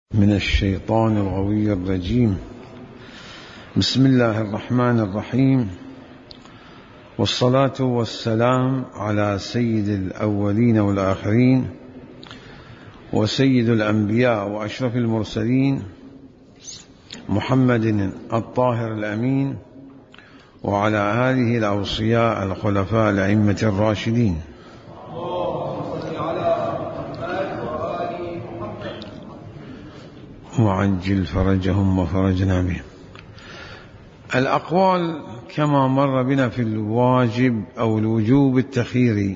من الشيطان الغوي الرجيم. بسم الله الرحمن الرحيم، والصلاة والسلام على سيد الأولين والآخرين وسيد الأنبياء وأشرف المرسلين محمد الطاهر الأمين، وعلى آله الأوصياء الخلفاء الأئمة الراشدين. وعجل فرجهم وفرجنا بهم. الأقوال كما مر بنا في الواجب أو الوجوب التخييري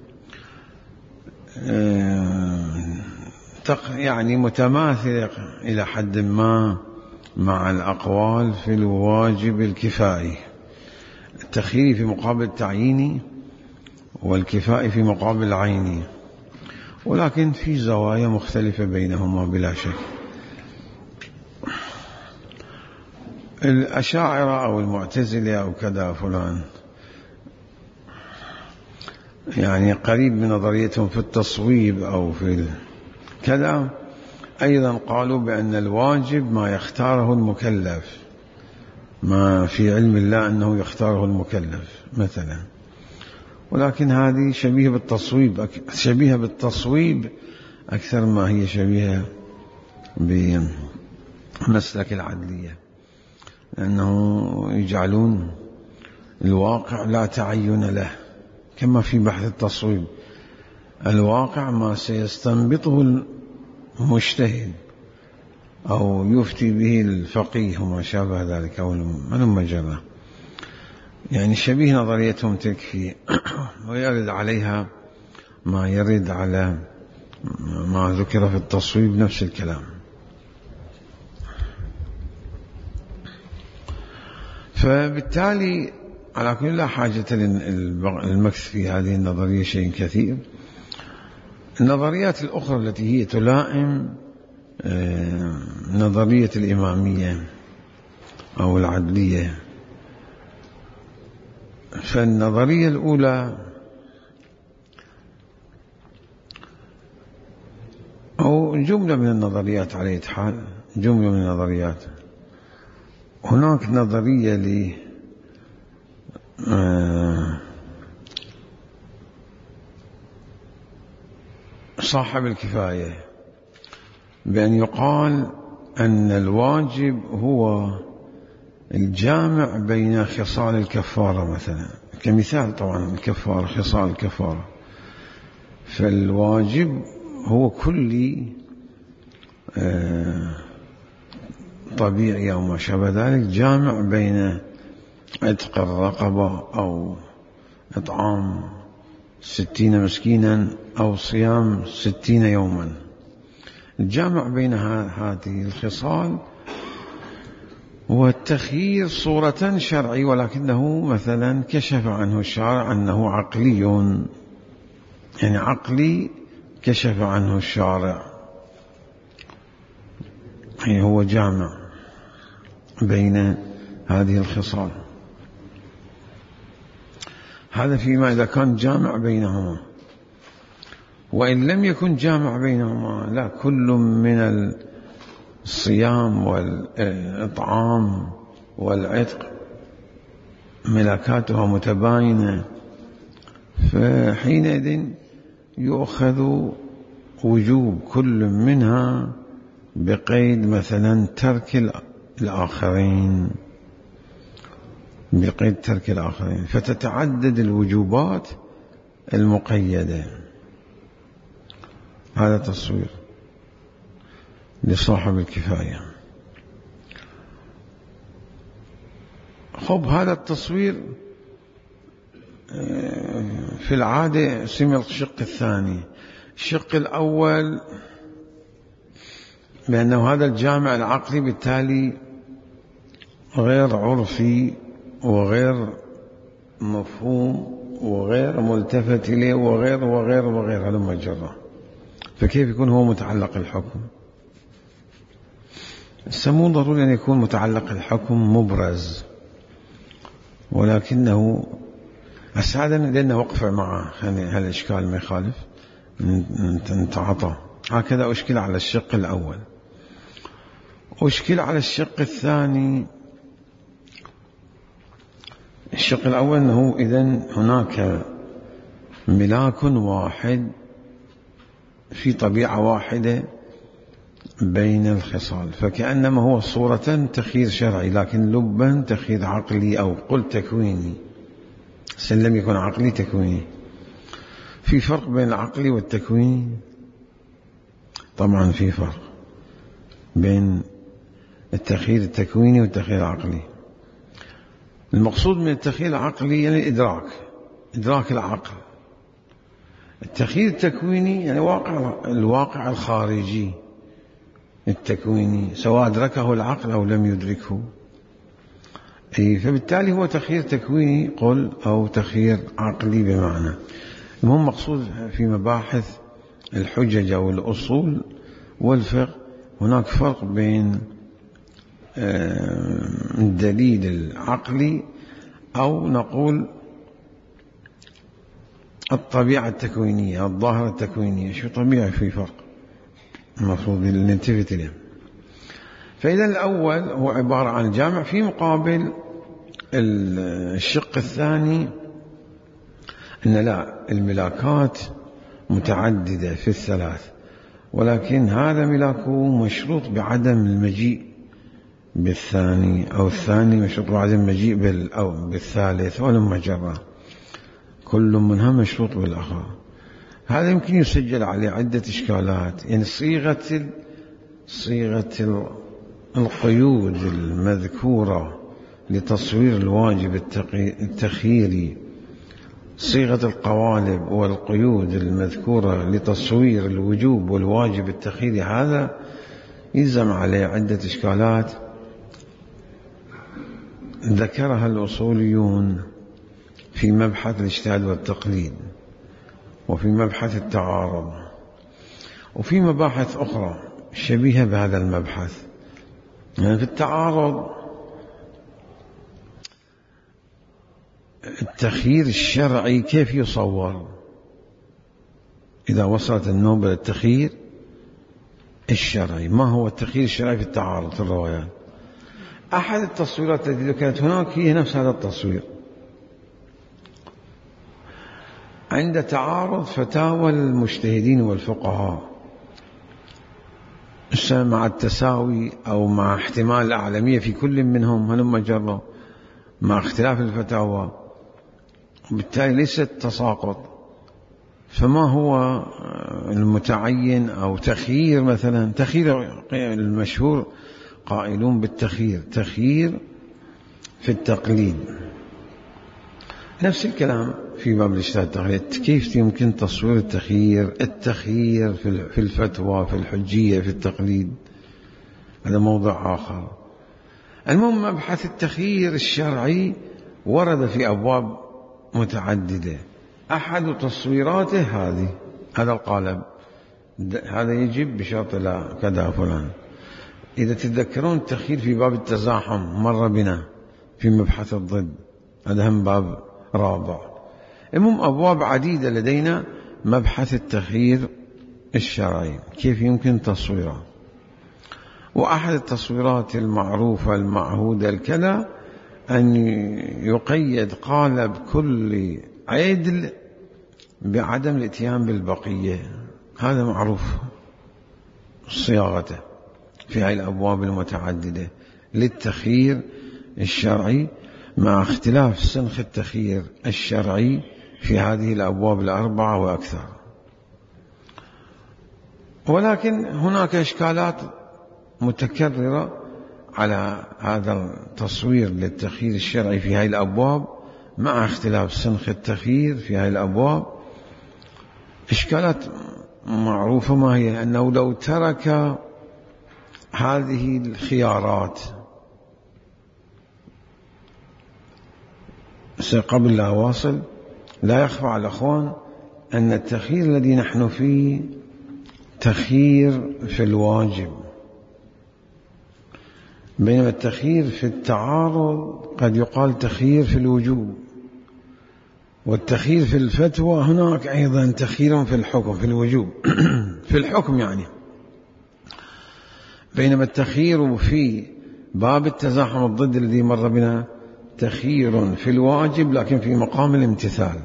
يعني متماثلة إلى حد ما مع الأقوال في الواجب الكفائي، التخييري في مقابل التعييني والكفائي في مقابل العيني، ولكن في زوايا مختلفة بينهما بلا شك. الأشاعرة أو المعتزلة أو كذا فلان يعني قريب من نظريتهم في التصويب أو في كذا، أيضا قالوا بأن الواجب ما يختاره المكلف، ما في علم الله أنه يختاره المكلف مثلا، ولكن هذه شبيهة بالتصويب أكثر ما هي شبيهة بمسلك العدلية، لأنه يجعلون الواقع لا تعين له، كما في بحث التصويب الواقع ما سيستنبطه المجتهد أو يفتي به الفقيه وما شابه ذلك أو المجرة، يعني شبيه نظريتهم تكفي ويرد عليها ما يرد على ما ذكر في التصويب، نفس الكلام. فبالتالي على كل لا حاجة للمكث في هذه النظرية شيء كثير. النظريات الأخرى التي هي تلائم نظرية الإمامية أو العدلية، فالنظرية الأولى أو جملة من النظريات على أي حال، جملة من النظريات. هناك نظرية صاحب الكفاية بأن يقال أن الواجب هو الجامع بين خصال الكفارة، مثلا كمثال طبعا الكفارة، خصال الكفارة، فالواجب هو كل طبيعي أو ما شابه ذلك، جامع بين عتق الرقبة أو إطعام 60 مسكينا أو صيام 60 يوما. الجامع بين هذه الخصال هو التخيير صورة شرعي، ولكنه مثلا كشف عنه الشارع أنه عقلي، يعني عقلي كشف عنه الشارع، يعني هو جامع بين هذه الخصال. هذا فيما إذا كان جامع بينهما، وإن لم يكن جامع بينهما لا، كل من الصيام والإطعام والعتق ملكاتها متباينة، فحينئذ يؤخذ وجوب كل منها بقيد مثلا ترك الآخرين، بقيد ترك الآخرين، فتتعدد الوجوبات المقيدة. هذا تصوير لصاحب الكفاية. خب هذا التصوير في العادة اسمه الشق الثاني. الشق الأول بأنه هذا الجامع العقلي بالتالي غير عرفي وغير مفهوم وغير ملتفت إليه وغير وغير وغير هذا مجرى، فكيف يكون هو متعلق الحكم؟ مو ضروري أن يكون متعلق الحكم مبرز، ولكنه أسعدنا لأنه وقف معه هالإشكال ما يخالف نتعاطى. هكذا أشكل على الشق الأول. أشكل على الشق الثاني. الشق الأول أنه إذن هناك ملاك واحد في طبيعة واحدة بين الخصال، فكأنما هو صورة تخيير شرعي لكن لبا تخيير عقلي أو قل تكويني، لم يكن عقلي تكويني. في فرق بين العقلي والتكويني؟ طبعا في فرق بين التخيير التكويني والتخيير العقلي. المقصود من التخيير العقلي يعني إدراك العقل. التخيير التكويني يعني الواقع الخارجي التكويني، سواء أدركه العقل أو لم يدركه. فبالتالي هو تخيير تكويني قل أو تخيير عقلي بمعنى. المهم مقصود في مباحث الحجج أو الأصول والفقه هناك فرق بين الدليل العقلي أو نقول الطبيعة التكوينية، الظاهرة التكوينية. شو طبيعي؟ في فرق المفروض نلتفت إليه. فإذا الأول هو عبارة عن جامع، في مقابل الشق الثاني أن لا، الملاكات متعددة في الثلاث، ولكن هذا ملاكه مشروط بعدم المجيء بالثاني، أو الثاني مشروط بعدم المجيء بالثالث، ولما جرى كل منها مشروط بالآخر. هذا يمكن يسجل عليه عدة إشكالات. يعني صيغة القيود المذكورة لتصوير الواجب التخييري، صيغة القوالب والقيود المذكورة لتصوير الوجوب والواجب التخييري، هذا يلزم عليه عدة إشكالات ذكرها الأصوليون في مبحث الاجتهاد والتقليد، وفي مبحث التعارض، وفي مباحث أخرى شبيهة بهذا المبحث. يعني في التعارض التخيير الشرعي كيف يصور إذا وصلت النوبة للتخيير الشرعي؟ ما هو التخيير الشرعي في التعارض في الروايات؟ أحد التصويرات التي ذكرت هناك هي نفس هذا التصوير. عند تعارض فتاوى المجتهدين والفقهاء مع التساوي أو مع احتمال الأعلمية في كل منهم هلما جرى، مع اختلاف الفتاوى، وبالتالي ليست تساقط. فما هو المتعين أو تخيير؟ مثلا تخيير المشهور قائلون بالتخيير، تخيير في التقليد. نفس الكلام في باب الاجتهاد والتقليد. كيف يمكن تصوير التخيير في الفتوى، في الحجية، في التقليد؟ هذا موضوع آخر. المهم مبحث التخيير الشرعي ورد في أبواب متعددة. أحد تصويراته هذا القالب، هذا يجب بشرط لا كذا فلان. إذا تتذكرون التخيير في باب التزاحم مر بنا في مبحث الضد، هذا هم باب رابع. المهم أبواب عديدة لدينا مبحث التخيير الشرعي كيف يمكن تصويره. وأحد التصويرات المعروفة المعهودة الكلا أن يقيد قالب كل عدل بعدم الاتيان بالبقية. هذا معروف صياغته في هذه الأبواب المتعددة للتخيير الشرعي، مع اختلاف سنخ التخيير الشرعي في هذه الأبواب الأربعة وأكثر. ولكن هناك إشكالات متكررة على هذا التصوير للتخيير الشرعي في هذه الأبواب، مع اختلاف سنخ التخيير في هذه الأبواب. إشكالات معروفة. ما هي؟ أنه لو ترك هذه الخيارات قبل لا أواصل، لا يخفى على الأخوان أن التخيير الذي نحن فيه تخيير في الواجب، بينما التخيير في التعارض قد يقال تخيير في الوجوب. والتخيير في الفتوى هناك أيضا تخيير في الحكم، في الوجوب في الحكم يعني. بينما التخيير في باب التزاحم الضد الذي مر بنا تخيير في الواجب لكن في مقام الامتثال.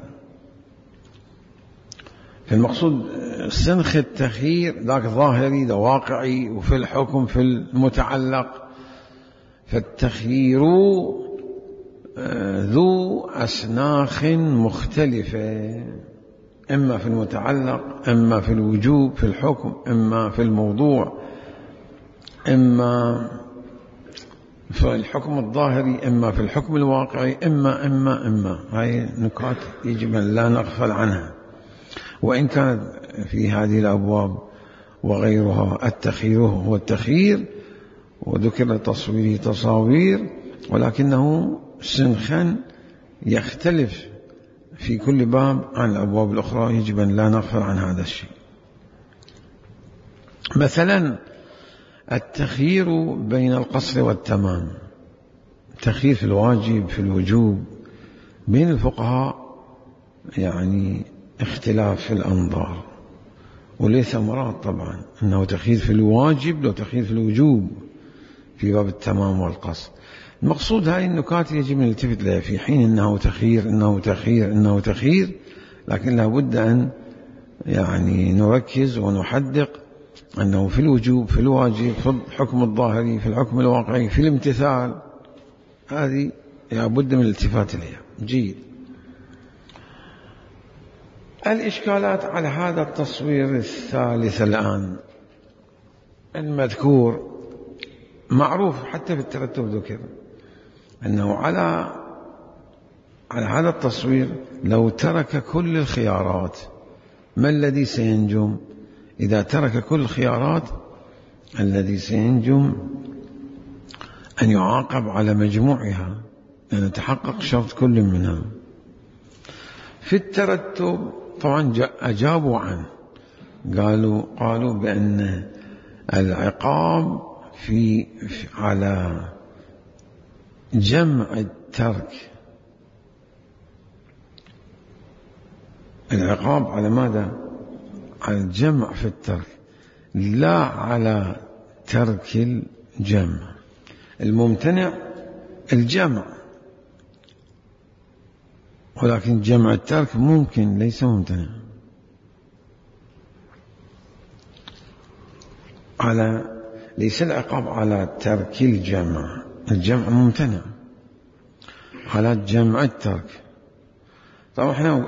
فالمقصود سنخ التخيير ذاك ظاهري ذا واقعي، وفي الحكم في المتعلق. فالتخيير ذو أسناخ مختلفة، إما في المتعلق، إما في الوجوب في الحكم، إما في الموضوع، إما في الحكم الظاهري، إما في الحكم الواقعي، إما هاي نكات يجب أن لا نغفل عنها. وإن كانت في هذه الأبواب وغيرها التخيير هو التخيير، وذكر تصويره تصاوير، ولكنه سنخا يختلف في كل باب عن الأبواب الأخرى، يجب أن لا نغفل عن هذا الشيء. مثلا التخيير بين القصر والتمام، التخيير في الواجب في الوجوب بين الفقهاء يعني اختلاف في الأنظار، وليس مراد طبعا أنه تخيير في الواجب لو تخيير في الوجوب في باب التمام والقصر. المقصود هذه النكات يجب أن نلتفت لها في حين أنه تخيير، لكن لا بد أن يعني نركز ونحدق أنه في الوجوب في الواجب في الحكم الظاهري في الحكم الواقعي في الامتثال، هذه لا بد من الالتفات إليها. جيد. الإشكالات على هذا التصوير الثالث الآن المذكور معروف حتى في الترتب ذكر أنه على هذا التصوير لو ترك كل الخيارات ما الذي سينجم؟ إذا ترك كل الخيارات الذي سينجم أن يعاقب على مجموعها، لأن يتحقق شرط كل منها. في الترتب طبعا أجابوا عنه، قالوا بأن العقاب على جمع الترك، العقاب على ماذا؟ على الجمع في الترك، لا على ترك الجمع. الممتنع الجمع، ولكن جمع الترك ممكن ليس ممتنع. ليس العقاب على ترك الجمع، الجمع ممتنع، على جمع الترك. طبعا احنا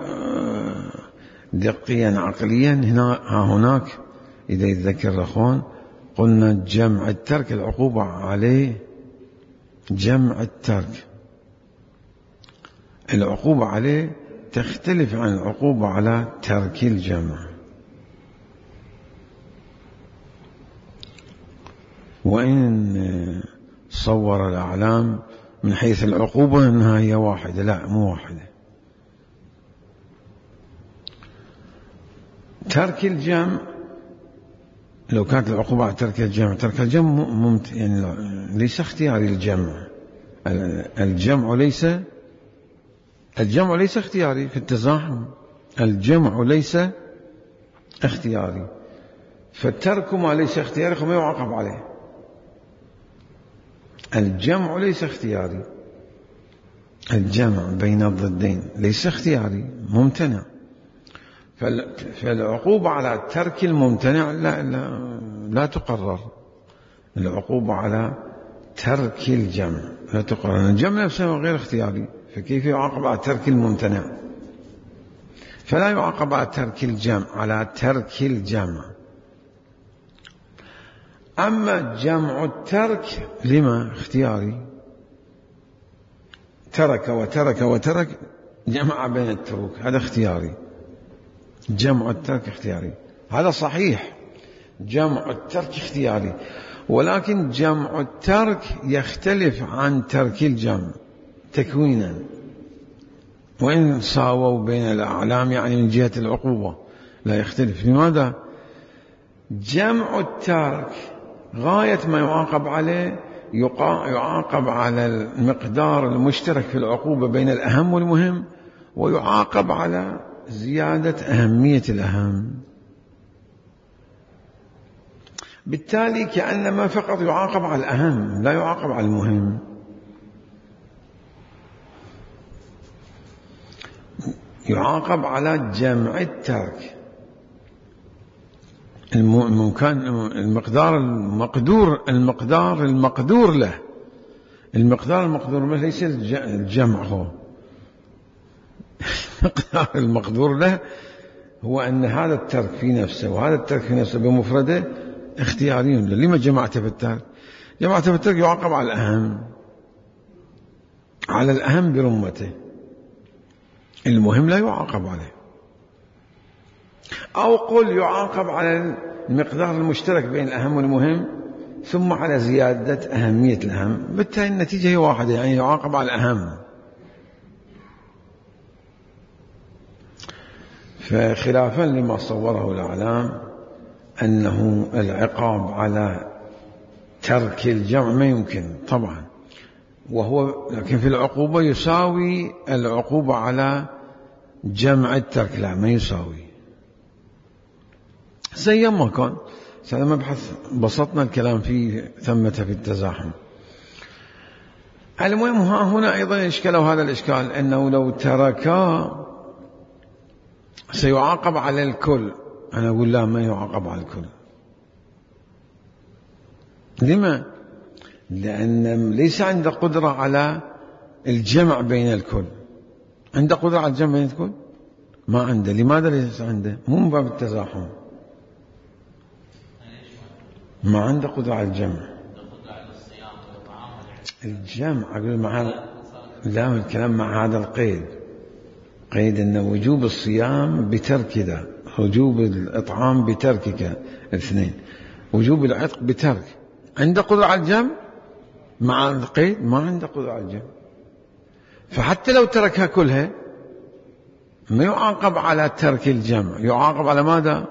دقيا عقليا هناك إذا يتذكر الأخوان قلنا جمع الترك العقوبة عليه جمع الترك، العقوبة عليه تختلف عن العقوبة على ترك الجمع، وإن صور الأعلام من حيث العقوبة أنها هي واحدة، لا مو واحدة. ترك الجمع لو كانت العقوبة على ترك الجمع يعني ليس اختياري الجمع، الجمع ليس اختياري في التزاحم، الجمع ليس اختياري، فالترك ما ليس اختياري فما يعاقب عليه. الجمع ليس اختياري، الجمع بين الضدين ليس اختياري ممتنع، فالعقوبة على ترك الممتنع لا تقرر، العقوبة على ترك الجمع لا تقرر، الجمع نفسه غير اختياري، فكيف يعاقب على ترك الممتنع؟ فلا يعاقب على ترك الجمع، على ترك الجمع. أما جمع الترك لما اختياري، ترك وترك جمع بين التروك، هذا اختياري، جمع الترك اختياري، هذا صحيح، جمع الترك اختياري، ولكن جمع الترك يختلف عن ترك الجمع تكوينا، وإن ساووا بين الأعلام يعني من جهة العقوبة لا يختلف. لماذا؟ جمع الترك غاية ما يعاقب عليه يعاقب على المقدار المشترك في العقوبة بين الأهم والمهم، ويعاقب على زيادة أهمية الأهم. بالتالي كأنما فقط يعاقب على الأهم، لا يعاقب على المهم. يعاقب على جمع الترك، المقدار المقدور له. المقدار المقدور له ليس الجمع، هو المقدار المقدور له هو أن هذا الترك في نفسه وهذا الترك في نفسه بمفرده اختياري. لما جمعته في الترك؟ جمعته في الترك يعاقب على الأهم، على الأهم برمته، المهم لا يعاقب عليه. أو قل يعاقب على المقدار المشترك بين الأهم والمهم ثم على زيادة أهمية الأهم، بالتالي النتيجة هي واحدة، يعني يعاقب على الأهم. فخلافا لما صوره الأعلام أنه العقاب على ترك الجمع ما يمكن طبعا، لكن في العقوبة يساوي العقوبة على جمع الترك، لا ما يساوي. زي ما كان هذا مبحث بسطنا الكلام فيه ثمة في التزاحم. المهم هنا أيضا إشكال، هذا الإشكال أنه لو تركا سيعاقب على الكل. أنا أقول لا، ما يعاقب على الكل. لما؟ لأن ليس عنده قدرة على الجمع بين الكل. عنده قدرة على الجمع بين الكل؟ ما عنده. لماذا ليس عنده؟ مو من باب التزاحم، ما عنده قدرة على الجمع. الجمع أقول مع لا، الكلام مع هذا القيد، قيد أن وجوب الصيام بترك ذا، وجوب الإطعام بتركك الاثنين، وجوب العتق بترك. عنده قدرة على الجمع مع القيد؟ ما عنده قدرة على الجمع. فحتى لو تركها كلها ما يعاقب على ترك الجمع، يعاقب على ماذا؟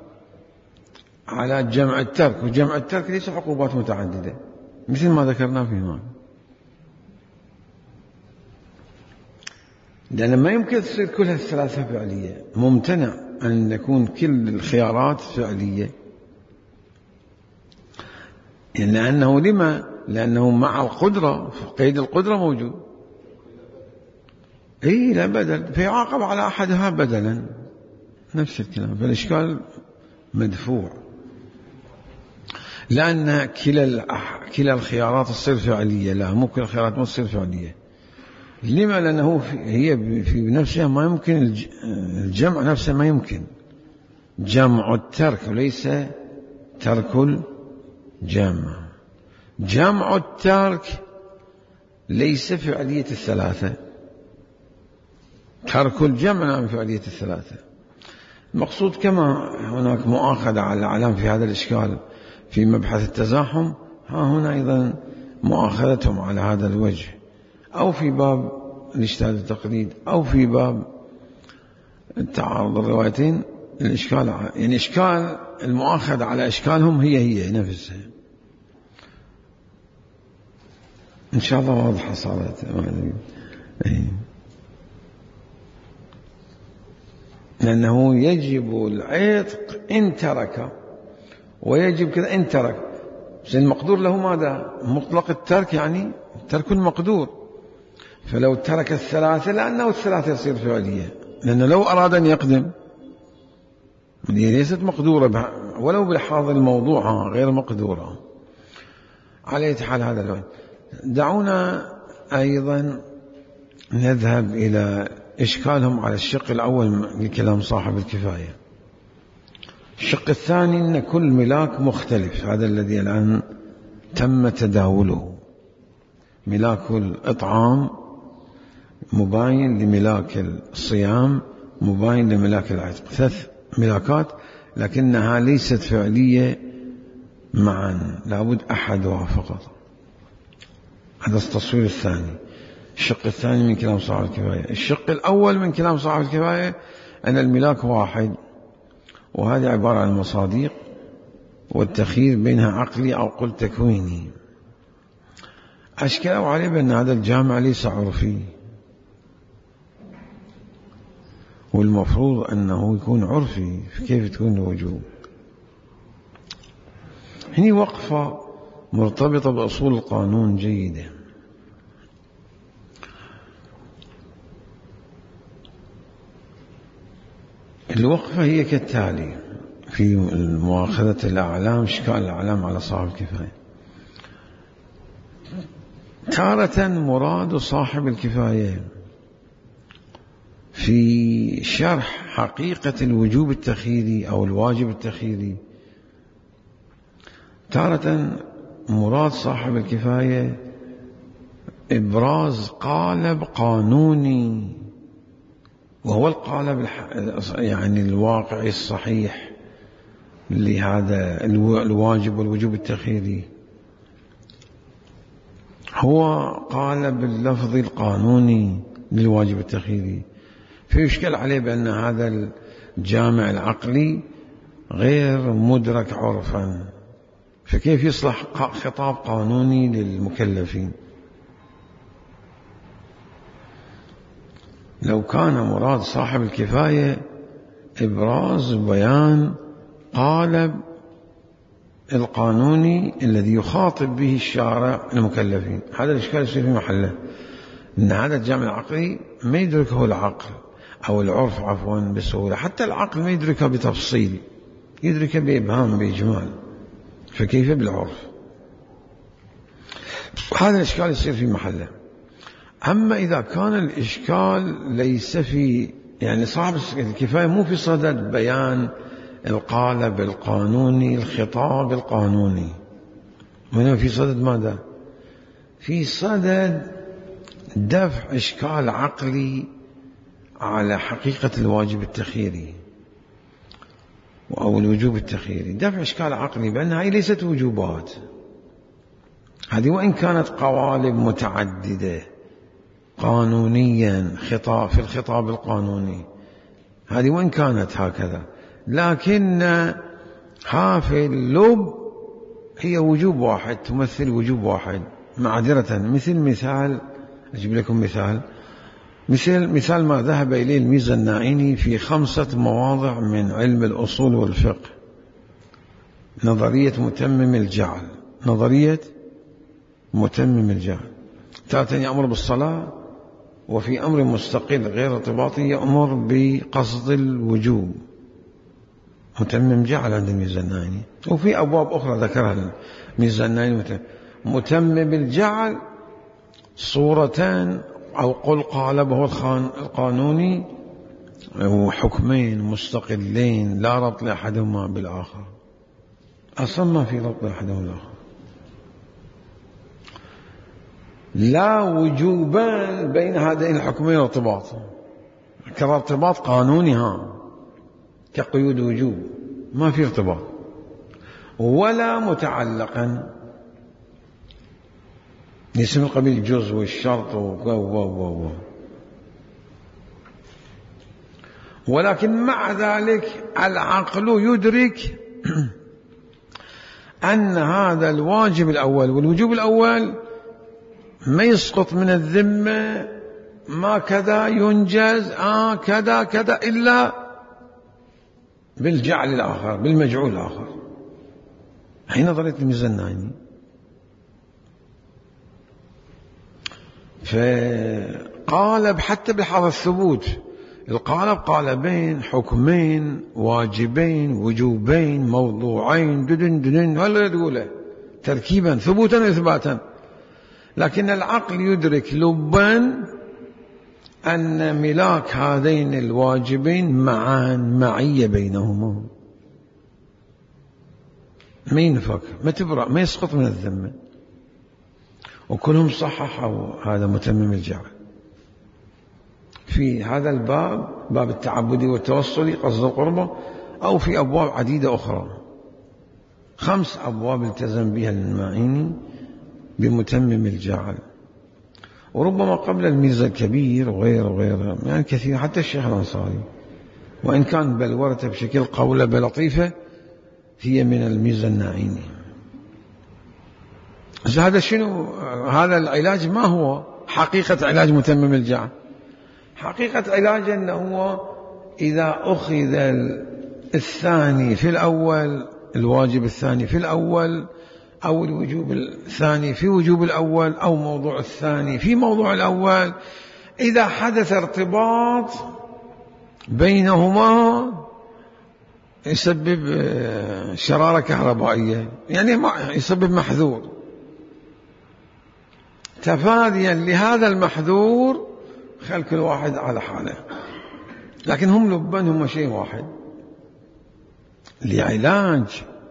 على جمع الترك. وجمع الترك ليس عقوبات متعددة مثل ما ذكرنا في هنا، لأن ما يمكن تصير كلها الثلاثة فعلية، ممتنع أن يكون كل الخيارات فعلية. لأنه لما؟ لأنه مع القدرة، قيد القدرة موجود. لا بدل، فيعاقب على أحدها بدلا، نفس الكلام. فالإشكال مدفوع، لأن كلا الخيارات تصير فعلية. لا، مو كل الخيارات ما تصير فعلية. لما؟ لأنه هي في نفسها ما يمكن الجمع نفسه، ما يمكن جمع الترك وليس ترك الجمع. جمع الترك ليس فعلية الثلاثة، ترك الجمع نعم فعلية الثلاثة. المقصود كما هناك مؤاخذة على الأعلام في هذا الإشكال في مبحث التزاحم، ها هنا أيضا مؤاخذتهم على هذا الوجه، أو في باب الاجتهاد التقليد، أو في باب التعارض الروايتين. الإشكال يعني إشكال المؤاخذة على إشكالهم هي نفسها. إن شاء الله واضحة صارت. لأنه يجب العتق إن ترك، ويجب كذا إن ترك. بس المقدور له ماذا؟ مطلق الترك، يعني ترك المقدور. فلو ترك الثلاثة، لأنه الثلاثة يصير فعلية، لأنه لو أراد أن يقدم هي ليست مقدورة ولو بالحاضر الموضوع غير مقدورة. على حال هذا الوقت دعونا أيضا نذهب إلى إشكالهم على الشق الأول لكلام صاحب الكفاية. الشق الثاني أن كل ملاك مختلف، هذا الذي الآن تم تداوله. ملاك الإطعام مباين لملاك الصيام، مباين لملاك العتق، 3 ملاكات لكنها ليست فعلية معا، لابد أحدها فقط. هذا التصوير الثاني، الشق الثاني من كلام صاحب الكفاية. الشق الأول من كلام صاحب الكفاية أن الملاك واحد، وهذه عبارة عن مصاديق والتخيير بينها عقلي أو قل تكويني. أشكلوا عليه بأن هذا الجامع ليس عرفي، والمفروض أنه يكون عرفي، كيف تكون الوجوب؟ هني وقفة مرتبطة بأصول القانون جيدة. الوقفة هي كالتالي في مؤاخذة الأعلام، إشكال الأعلام على صاحب الكفاية. تارة مراد صاحب الكفاية في شرح حقيقة الوجوب التخييري أو الواجب التخييري، تارة مراد صاحب الكفاية إبراز قالب قانوني، وهو القالب يعني الواقعي الصحيح لهذا الواجب والوجوب التخييري، هو قالب اللفظ القانوني للواجب التخييري. فيشكل عليه بأن هذا الجامع العقلي غير مدرك عرفا، فكيف يصلح خطاب قانوني للمكلفين؟ لو كان مراد صاحب الكفاية إبراز بيان قالب القانوني الذي يخاطب به الشارع المكلفين، هذا الإشكال يصير في محله، إن هذا الجامع العقلي ما يدركه العقل أو العرف عفوا بسهولة، حتى العقل ما يدركه بتفصيل، يدركه بإبهام بإجمال، فكيف بالعرف؟ هذا الإشكال يصير في محله. أما إذا كان الإشكال ليس في يعني صاحب الكفاية مو في صدد بيان القالب القانوني الخطاب القانوني، وإنما في صدد ماذا؟ في صدد دفع إشكال عقلي على حقيقة الواجب التخييري أو الوجوب التخييري، دفع إشكال عقلي بأن هذه ليست وجوبات، هذه وإن كانت قوالب متعددة قانونيا في الخطاب القانوني، هذه وإن كانت هكذا، لكن في اللب هي وجوب واحد، تمثل وجوب واحد. معذرة، مثال أجيب لكم مثال ما ذهب إليه الميزانائي في 5 مواضع من علم الأصول والفقه، نظرية متمم الجعل. نظرية متمم الجعل تارة يأمر بالصلاة، وفي أمر مستقل غير ارتباطي يأمر بقصد الوجوب، متمم جعل عند الميزانائي. وفي أبواب أخرى ذكرها الميزانائي. متمم الجعل صورتان أو قل قالبه القانوني وحكمين مستقلين لا ربط لأحدهما بالآخر، أصلا ما في ربط لأحدهما بالآخر، لا وجوبان بين هذين الحكمين ارتباط، كارتباط قانوني كقيود وجوب، ما في ارتباط، ولا متعلقا يسمى قبيل الجزء والشرط ولكن مع ذلك العقل يدرك أن هذا الواجب الأول والوجوب الأول ما يسقط من الذمة، ما كذا ينجز كذا كذا إلا بالجعل الآخر، بالمجعول الآخر. هي نظرية الميزانائي. فقالب حتى بحال الثبوت، القالب قالبين، حكمين، واجبين، وجوبين، موضوعين، ددن ولا تقوله تركيبا ثبوتا وإثباتا، لكن العقل يدرك لبا أن ملاك هذين الواجبين معا معية بينهما، ما ينفك، ما تبرأ، ما يسقط من الذمة، وكلهم صححوا هذا متمم الجعل. في هذا الباب، باب التعبدي والتوصلي قصد القربة، أو في أبواب عديدة أخرى، 5 أبواب التزم بها المعيني بمتمم الجعل، وربما قبل الميزة الكبير وغيره يعني كثير، حتى الشيخ الأنصاري وإن كان بلورته بشكل قولبة لطيفة هي من الميزة النعيمي. هذا شنو؟ هذا العلاج ما هو حقيقة علاج متمم الجعل؟ حقيقة علاج أنه هو إذا أخذ الثاني في الأول الواجب الثاني في الأول، أو الوجوب الثاني في وجوب الأول، أو موضوع الثاني في موضوع الأول. إذا حدث ارتباط بينهما يسبب شرارة كهربائية، يعني يسبب محذور. تفاديا لهذا المحذور خلي كل واحد على حاله، لكن هم لبان هم شيء واحد لعلاج.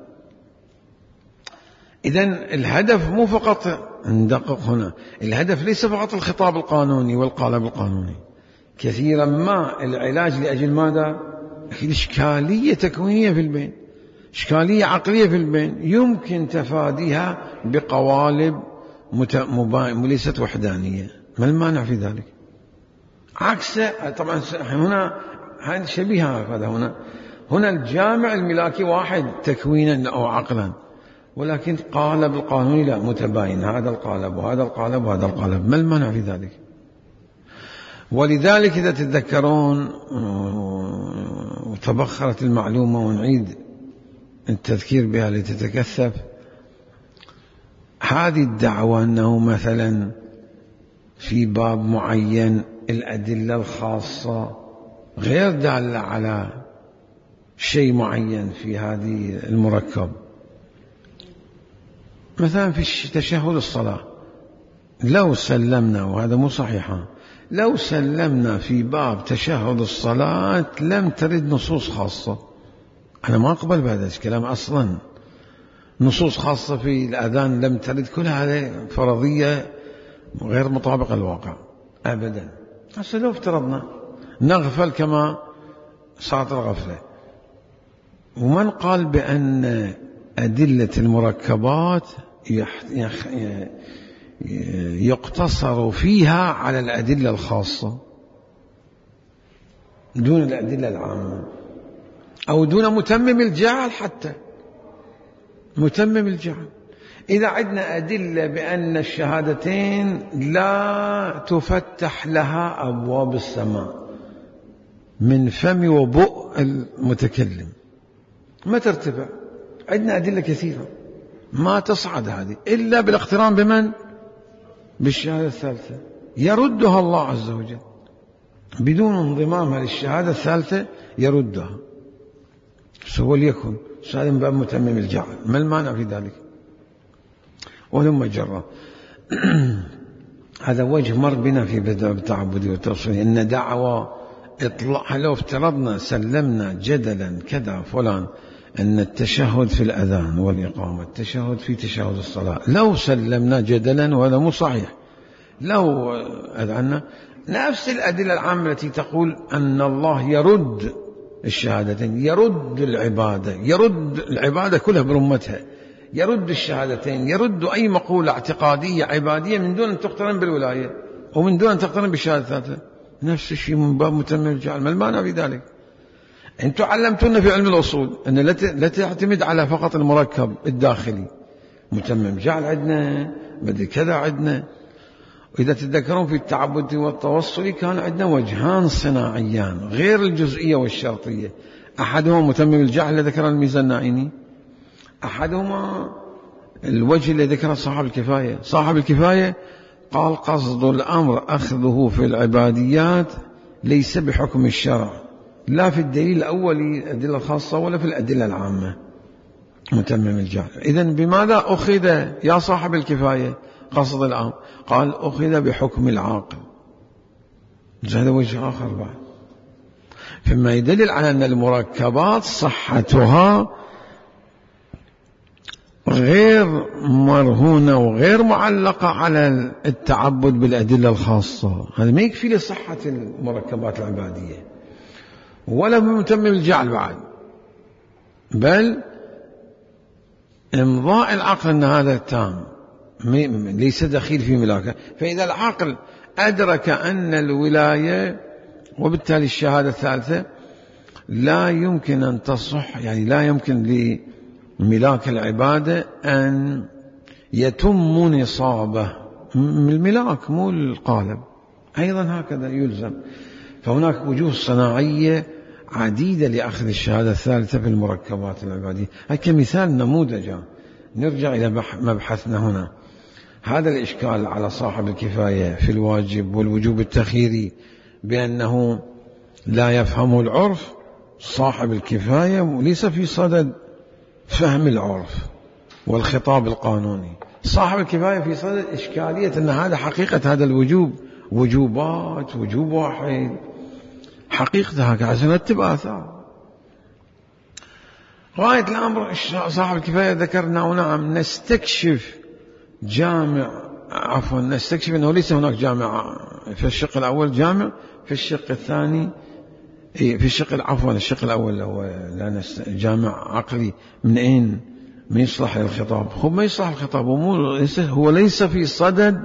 إذن الهدف مو فقط، ندقق هنا، الهدف ليس فقط الخطاب القانوني والقالب القانوني. كثيرا ما العلاج لأجل ماذا؟ إشكالية تكوينية في البين، إشكالية عقلية في البين، يمكن تفاديها بقوالب ليست وحدانية. ما المانع في ذلك؟ عكس طبعا هنا شبيهة هذا. هنا الجامع الملاكي واحد تكوينا أو عقلا، ولكن قالب القانوني لا، متباين، هذا القالب وهذا القالب وهذا القالب. ما المانع في ذلك؟ ولذلك إذا تتذكرون وتبخرت المعلومة ونعيد التذكير بها لتتكثف، هذه الدعوة أنه مثلا في باب معين الأدلة الخاصة غير دالة على شيء معين في هذه المركب. مثلا في تشهد الصلاة لو سلمنا، وهذا مو صحيحا، لو سلمنا في باب تشهد الصلاة لم ترد نصوص خاصة. أنا ما أقبل بهذا الكلام أصلا. نصوص خاصة في الأذان لم ترد، كل هذه فرضية غير مطابقة للواقع أبدا. هسه لو افترضنا نغفل كما صارت الغفلة، ومن قال بأن أدلة المركبات يقتصر فيها على الأدلة الخاصة دون الأدلة العامة، أو دون متمم الجعل، حتى متمم الجعل. إذا عندنا أدلة بأن الشهادتين لا تفتح لها أبواب السماء من فم وبؤ المتكلم، ما ترتفع. عندنا أدلة كثيرة ما تصعد هذه إلا بالاقتران بمن؟ بالشهادة الثالثة. يردها الله عز وجل بدون انضمامها للشهادة الثالثة، يردها. سوى ليكن هذا من باب متمم الجعل. ما المانع في ذلك؟ ولما جرى هذا وجه مر بنا في بدء التعبد والتوصيل، إن دعوة إطلاع. لو افترضنا سلمنا جدلا كذا فلان أن التشهد في الأذان والإقامة، التشهد في تشهد الصلاة، لو سلمنا جدلا، وهذا مو صحيح، لو أذعنا نفس الأدلة العامة التي تقول أن الله يرد الشهادتين، يرد العبادة كلها برمتها، يرد الشهادتين، يرد أي مقولة اعتقادية عبادية من دون أن تقترن بالولاية ومن دون أن تقترن بالشهادة الثالثة. نفس الشيء من باب متمم الجعل. ما المانع في ذلك؟ أنتم علمتونا في علم الأصول أن لا تعتمد على فقط المركب الداخلي. متمم جعل عندنا، بدل كذا عندنا. وإذا تتذكرون في التعبد والتوصل كان عندنا وجهان صناعيان غير الجزئية والشرطية. أحدهما متمم الجعل الذي ذكر الميزان النائني، أحدهما الوجه الذي ذكر صاحب الكفاية. صاحب الكفاية قال قصد الأمر أخذه في العباديات ليس بحكم الشرع، لا في الدليل الأولي الأدلة الخاصة ولا في الأدلة العامة. متمم الجعل. إذن بماذا أخذ يا صاحب الكفاية قصد الأمر؟ قال أخذ بحكم العاقل. هذا وجه آخر بعد. فيما يدل على أن المركبات صحتها غير مرهونة وغير معلقة على التعبد بالأدلة الخاصة. هذا ما يكفي لصحة المركبات العبادية ولا بمتمم الجعل بعد، بل إمضاء العقل أن هذا تام ليس دخيل في ملاكه. فإذا العقل أدرك أن الولاية وبالتالي الشهادة الثالثة لا يمكن أن تصح، يعني لا يمكن لملاك العبادة أن يتم نصابه من الملاك مو القالب، أيضا هكذا يلزم. فهناك وجوه صناعية عديدة لأخذ الشهادة الثالثة في المركبات العبادية. هذا كمثال نموذج. نرجع إلى مبحثنا هنا. هذا الإشكال على صاحب الكفاية في الواجب والوجوب التخييري بأنه لا يفهم العرف، صاحب الكفاية ليس في صدد فهم العرف والخطاب القانوني. صاحب الكفاية في صدد إشكالية أن هذا حقيقة هذا الوجوب وجوبات، وجوب واحد حقيقتها عشان نرتب آثار. غاية الأمر صاحب الكفاية ذكرنا ونعم نستكشف نستكشف أنه ليس هناك جامع في الشق الأول، جامع في الشق الثاني، في الشق الأول هو جامع عقلي من أين ما يصلح للخطاب. هو ما يصلح الخطاب، هو ليس في صدد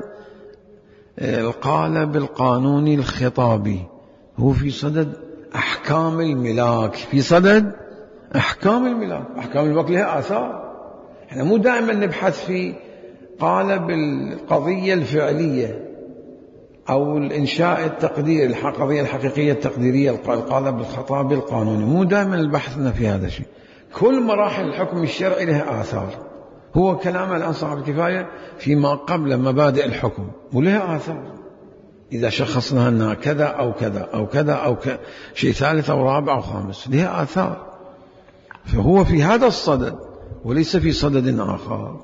القالب القانوني الخطابي، هو في صدد أحكام الملاك، في صدد أحكام الملاك. أحكام الملاك لها آثار. احنا مو دائما نبحث في قالب القضية الفعلية أو الإنشاء التقديري، القضية الحقيقية التقديرية، القالب الخطابي القانوني، مو دائما البحثنا في هذا الشيء. كل مراحل الحكم الشرعي لها آثار. هو كلام الآن صاحب الكفاية فيما قبل مبادئ الحكم ولها آثار. إذا شخصنا أنها كذا أو كذا أو كذا أو شيء ثالث أو رابع أو خامس لها آثار. فهو في هذا الصدد وليس في صدد آخر.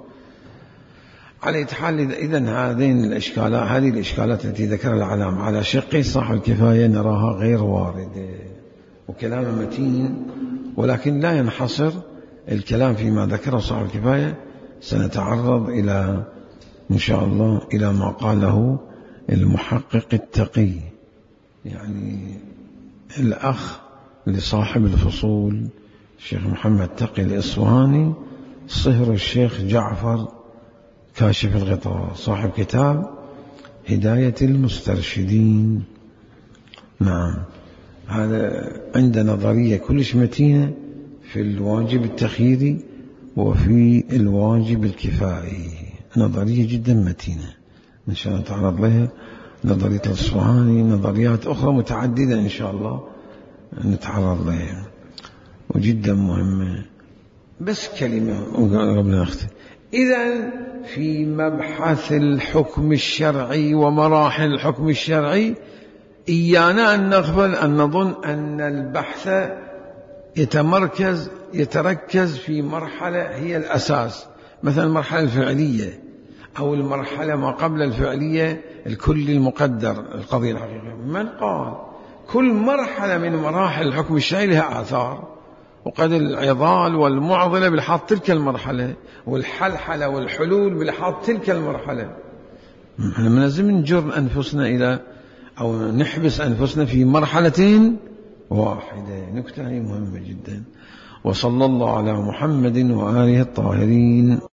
على حال إذن هذه الإشكالات التي ذكر العلام على شقي صاحب الكفاية نراها غير واردة وكلام متين، ولكن لا ينحصر الكلام فيما ذكره صاحب الكفاية. سنتعرض إلى إن شاء الله إلى ما قاله المحقق التقي، يعني الأخ لصاحب الفصول الشيخ محمد تقي الإصفهاني، صهر الشيخ جعفر كاشف الغطاء، صاحب كتاب هداية المسترشدين. نعم، هذا عند نظرية كلش متينة في الواجب التخييري وفي الواجب الكفائي، نظرية جدا متينة إن شاء الله نتعرض لها. نظرية الإصفهاني، نظريات أخرى متعددة إن شاء الله نتعرض لها وجدا مهمة. بس كلمة قبل نختم. إذن في مبحث الحكم الشرعي ومراحل الحكم الشرعي إيانا أن نغفل أن نظن أن البحث يتركز في مرحلة هي الأساس، مثلا المرحلة الفعلية أو المرحلة ما قبل الفعلية الكل المقدر القضية الحقيقية. من قال كل مرحلة من مراحل الحكم الشرعي لها آثار، وقد العضال والمعضلة بلحاظ تلك المرحلة، والحلحلة والحلول بلحاظ تلك المرحلة. نحن لازم نجر أنفسنا إلى أو نحبس أنفسنا في مرحلة واحدة. نكتة هي مهمة جدا. وصلى الله على محمد وآله الطاهرين.